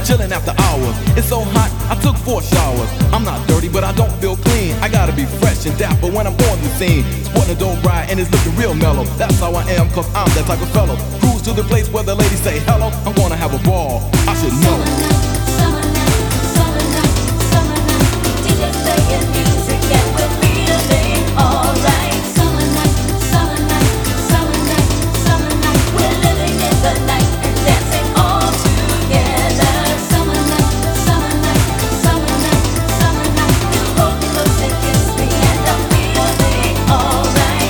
chilling after hours. It's so hot, I took 4 showers. I'm not dirty, but I don't feel clean. I gotta be fresh and dapper when I'm on the scene. Sporting a dope ride and it's looking real mellow. That's how I am, cause I'm that type of fellow. Cruise to the place where the ladies say hello. I'm gonna have a ball, I should know. Summer night, summer night, summer night. DJ's playing music and we're feeling alright. Summer night, summer night, summer night, summer night. We're living in the night and dancing all together. Summer night, summer night, summer night, summer night. You hold me close and kiss me and I'm feeling alright.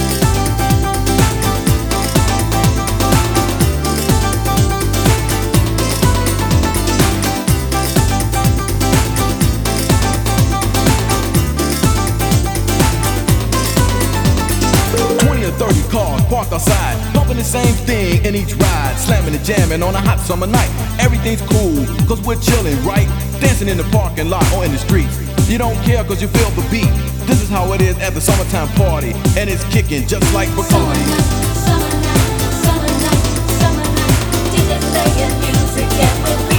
20 or 30 cars parked outside, pumping the same thing in each ride, slamming and jamming on a hot summer night. Everything's cool, cause we're chilling, right? Dancing in the parking lot or in the streets. You don't care cause you feel the beat. This is how it is at the summertime party, and it's kicking just like Bacardi. Summer night, summer night, summer night. DJ's playing music and we're